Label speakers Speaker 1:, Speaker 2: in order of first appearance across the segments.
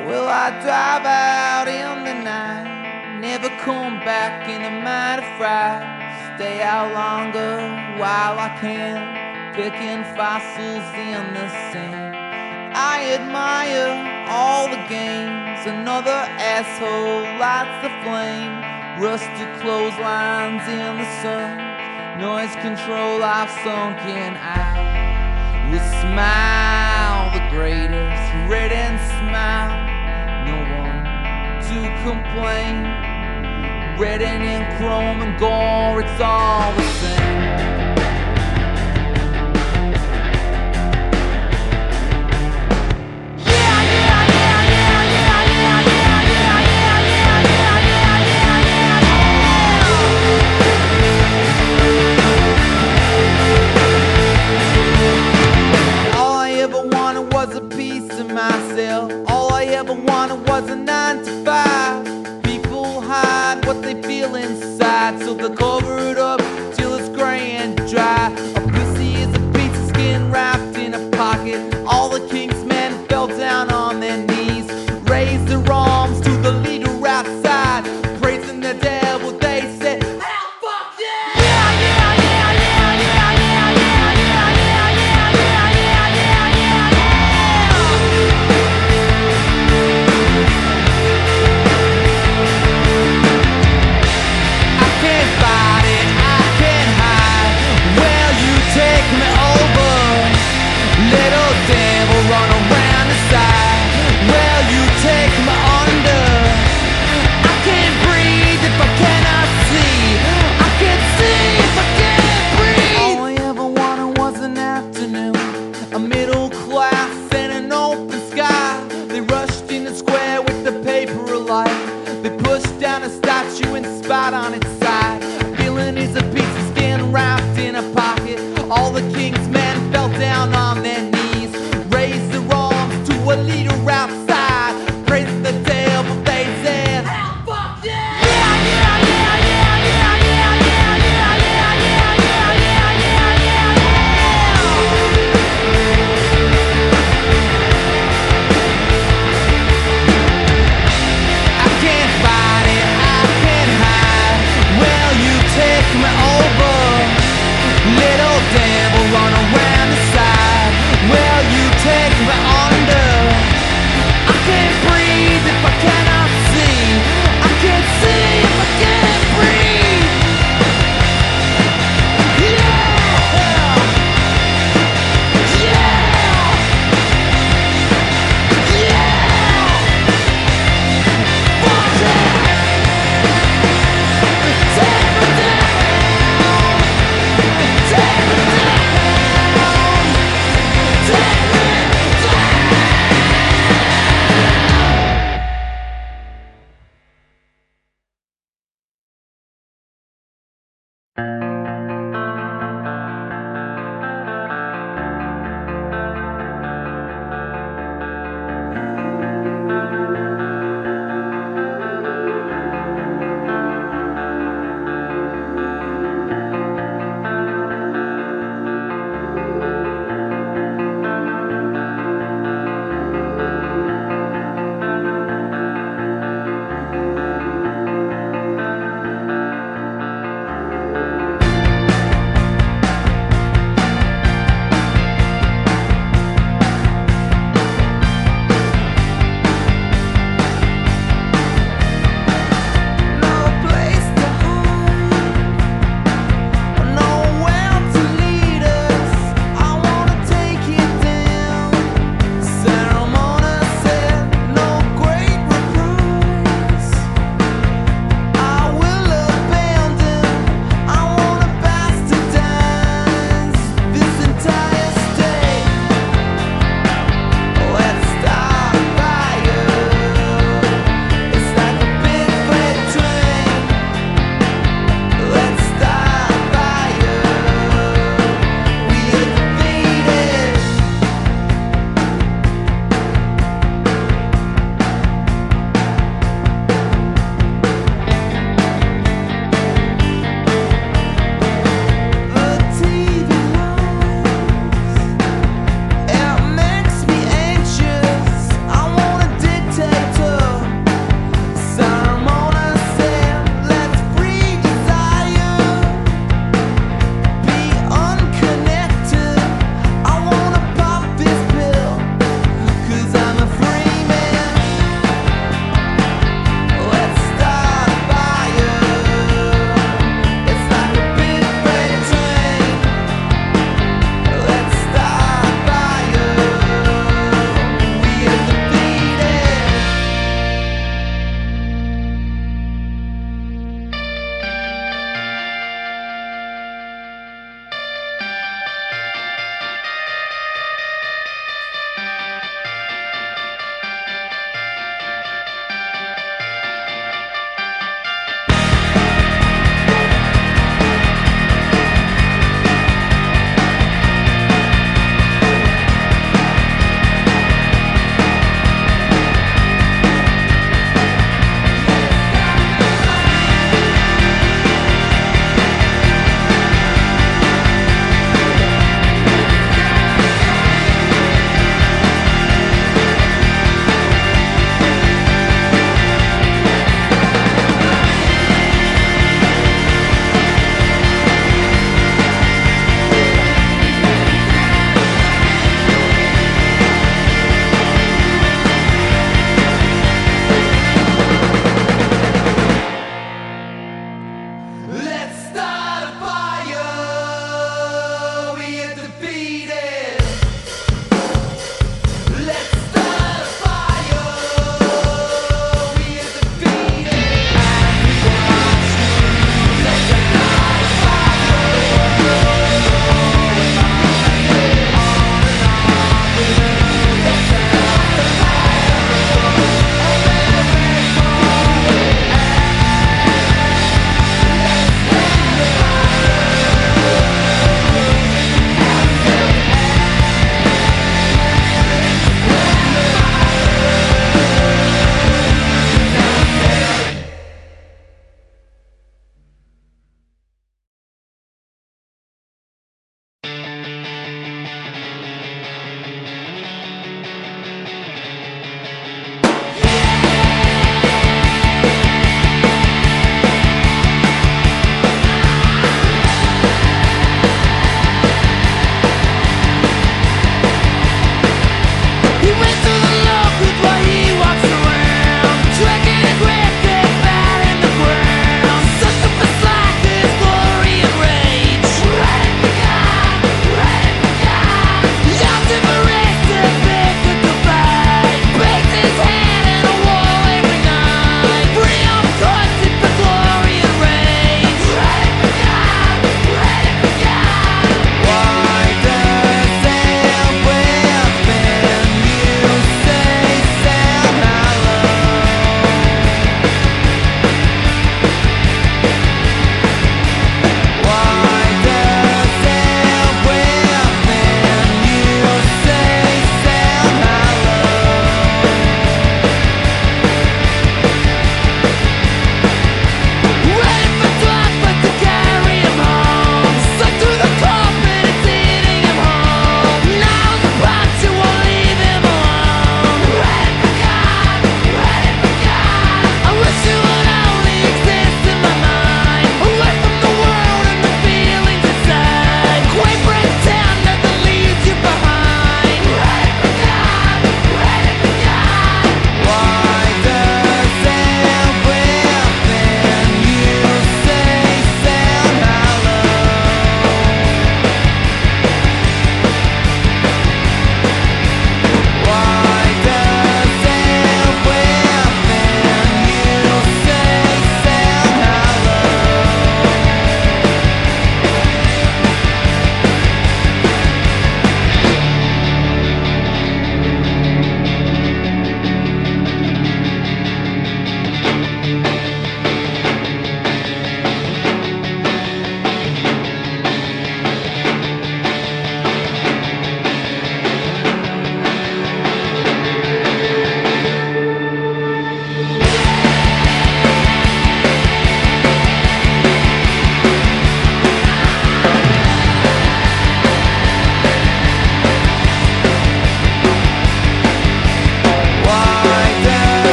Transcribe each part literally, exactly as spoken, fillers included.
Speaker 1: Well, I drive out in the night, never come back in a mighty fright. Stay out longer while I can, picking fossils in the sand. I admire all the games, another asshole lights the flame. Rusty clotheslines in the sun, noise control I've sunk in. I will smile the greatest, red and smile, no one to complain. Red and in chrome and gore, it's all the same. Myself, all I ever wanted was a nine to five. People hide what they feel inside, so they cover it up till it's gray and dry. A pussy is a piece of skin wrapped in a pocket. All the king's men fell down on their knees, raised their arms to the leader outside, praising the devil. They said, hell, fuck yeah! Yeah, yeah, yeah, yeah, yeah, yeah, yeah, yeah, yeah, yeah, yeah, yeah, yeah, yeah, yeah. I can't fight it, I can't hide. Well, you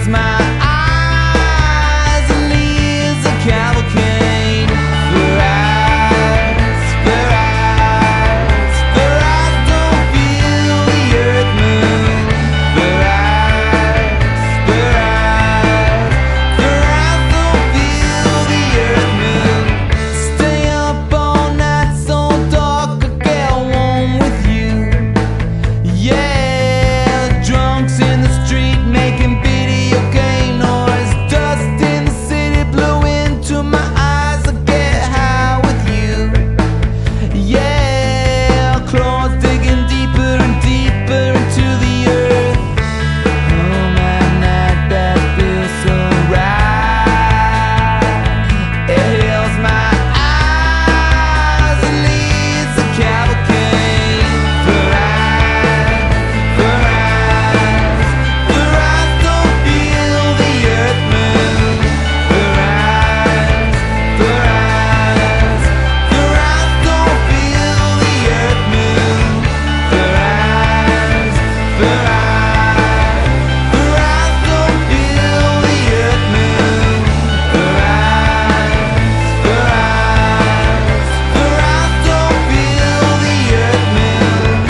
Speaker 1: heals my eyes and leaves a cavalcade for eyes, for eyes, for eyes don't feel the earth move, for eyes, for eyes, for eyes don't feel the earth move. Stay up all night so dark I get warm with you. Yeah, drunks in the street making video game noise. Dust in the city blew into my eyes. I get high with you. Yeah, claws digging deeper and deeper into the earth. Oh my night, that feels so right. It heals my eyes and leads a cavalcade for eyes, for eyes, for eyes don't feel the earth move, for eyes, for eyes, for eyes don't feel the earth move, for eyes, for eyes, for eyes don't feel the earth move, for eyes, for eyes, for eyes don't feel the earth move.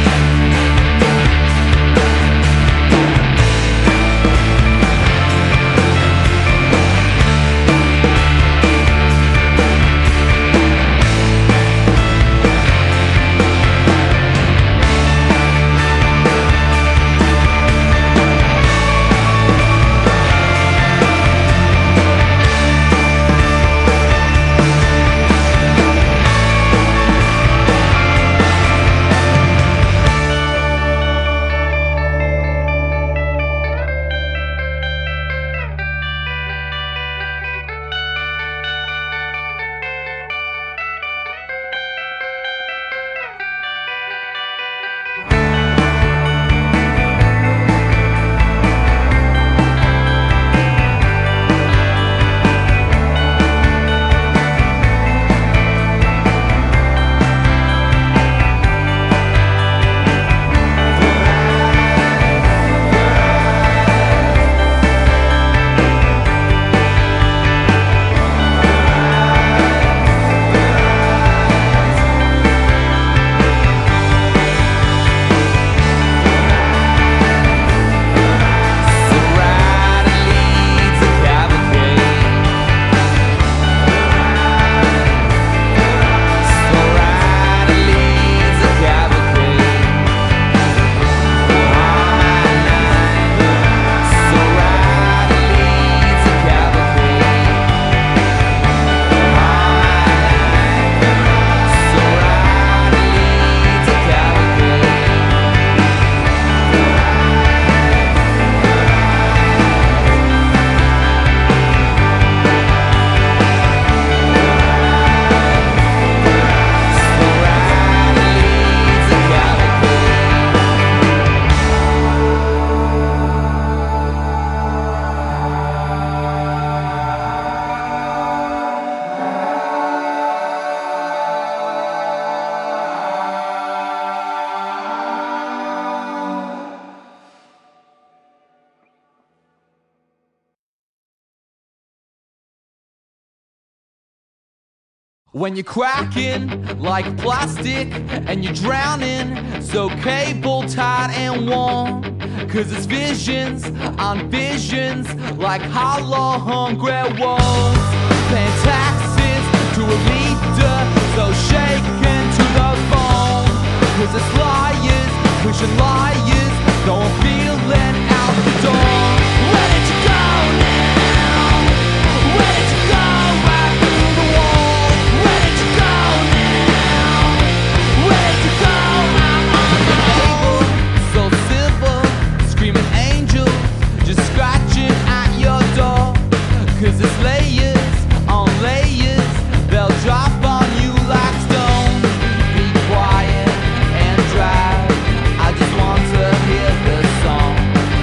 Speaker 1: When you're cracking like plastic and you're drowning, so cable tight and warm. Cause it's visions on visions like hollow hungry walls. Paying taxes to a leader so shaken to the bone. Cause it's liars, pushing liars, going feeling out the door. Where did you go now? Where did you go? Right through the wall. Where did you go now? Where did you go? I'm on the table, so civil, screaming angels, just scratching at your door. Cause it's layers on layers, they'll drop on you like stones. Be quiet and drive, I just want to hear the song.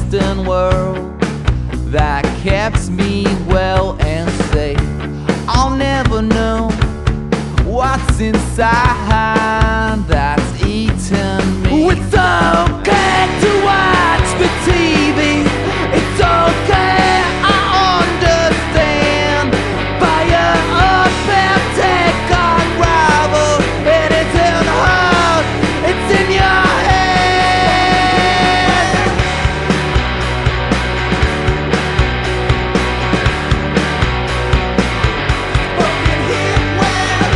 Speaker 1: Western world that keeps me well and safe. I'll never know what's inside that's eating me. It's okay to watch the T V. It's okay, I understand. Fire up and take on rival. It isn't hard, it's in your head. Fucking hit well.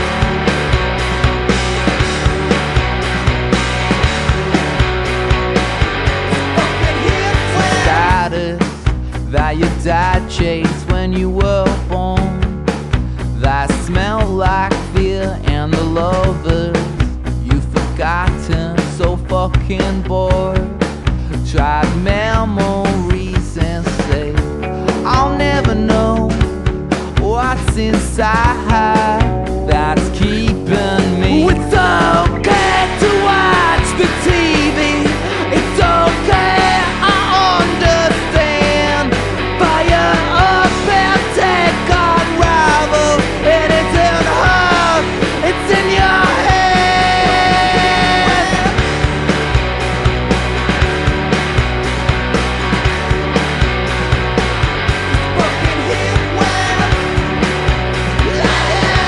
Speaker 1: Fucking hit well. Status that your dad chased when you were born, that smell like fear and the lovers you've forgotten, so fucking bored. Tried memories and say I'll never know what's inside that's keeping me. It's okay to watch the T V. It's okay, I understand. Fire up and take on rival. It isn't hard, it's in your head. Fucking hit well. Yeah.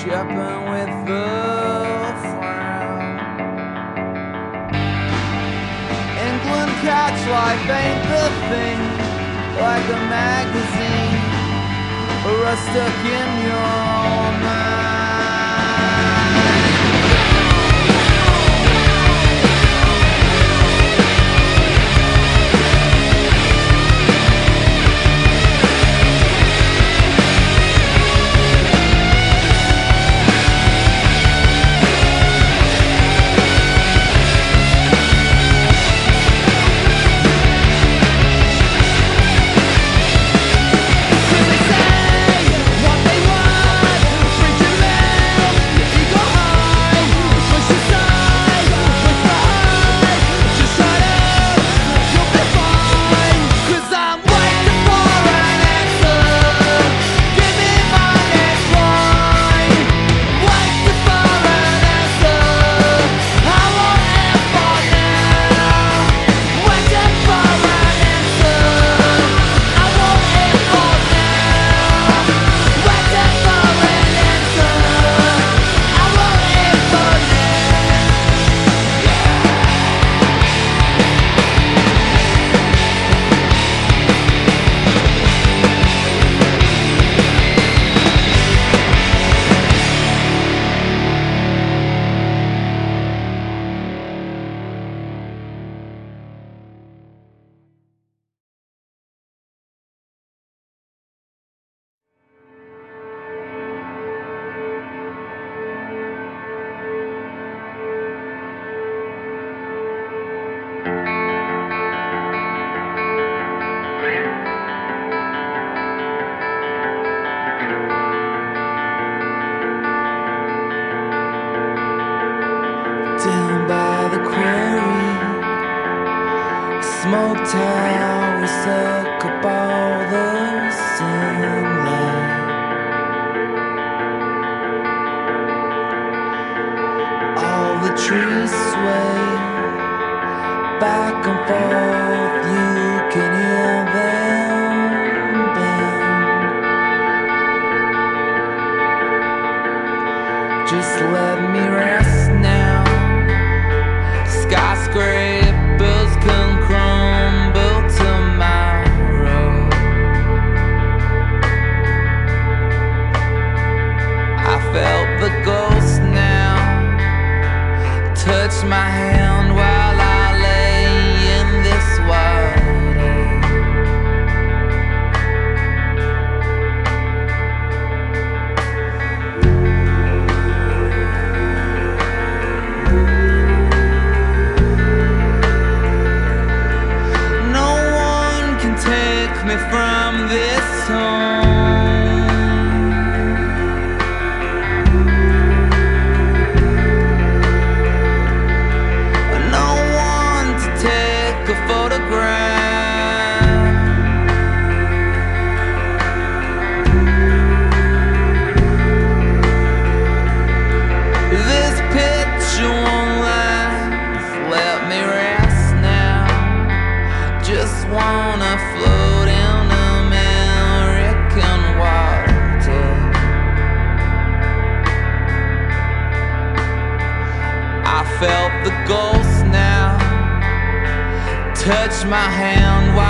Speaker 1: dripping with the frown. England catch life ain't the thing, like a magazine or a stuck in your mind. Down by the quarry, smoke tower suck up all the sunlight. All the trees sway back and forth, you can hear them bend. Just let me rest now. Skyscrapers can crumble tomorrow. I felt the ghost now touch my hand while I lay in this water. Take me from this home. No one to take a photograph. This picture won't last. Let me rest now. Just wanna float in American water. I felt the ghost now touch my hand.